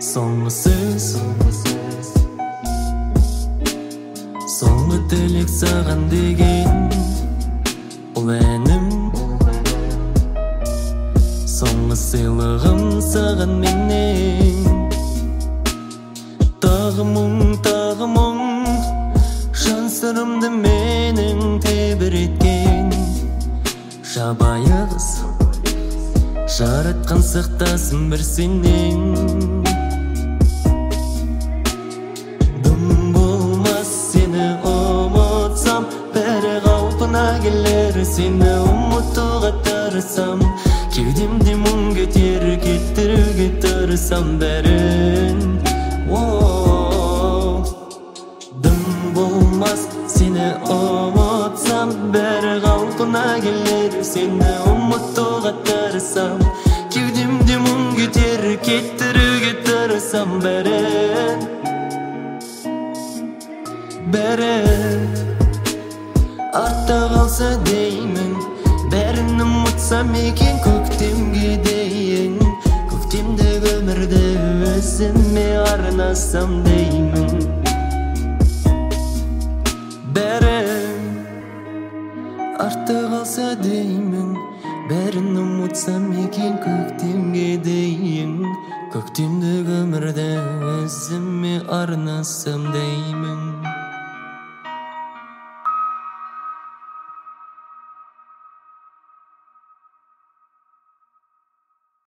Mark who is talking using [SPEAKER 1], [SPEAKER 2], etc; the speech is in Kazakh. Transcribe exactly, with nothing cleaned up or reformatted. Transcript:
[SPEAKER 1] Соңғы сөз, соңғы тілек саған деген бұл әнім. Соңғы сыйлығым саған менен. Тағы мұң, тағы мұң, жан сырымды менің тебіреткен жабайы қыз, жаратқан сақтасын бір сенен. Дым болмас сені ұмытсам, бәрі қалпына келер, сені ұмытуға тырысам. Кеудемде мұң көтер, кеттіруге тырысам бәрін. Дым болмас сені ұмытсам, бәрі қалпына келер, сені ұмытуға тырысам. Кеудемде мұң көтер, кеттіруге тырысам бәрін. Бәрі артта қалса деймін, бәрін ұмытсам екен көктемге дейін. Көктемдегі өмірді өзіме арнасам деймін. Бәрі артта қалса деймін, бәрін ұмытсам екен көктемге дейін. Көктемдегі өмірді өзіме арнасам деймін.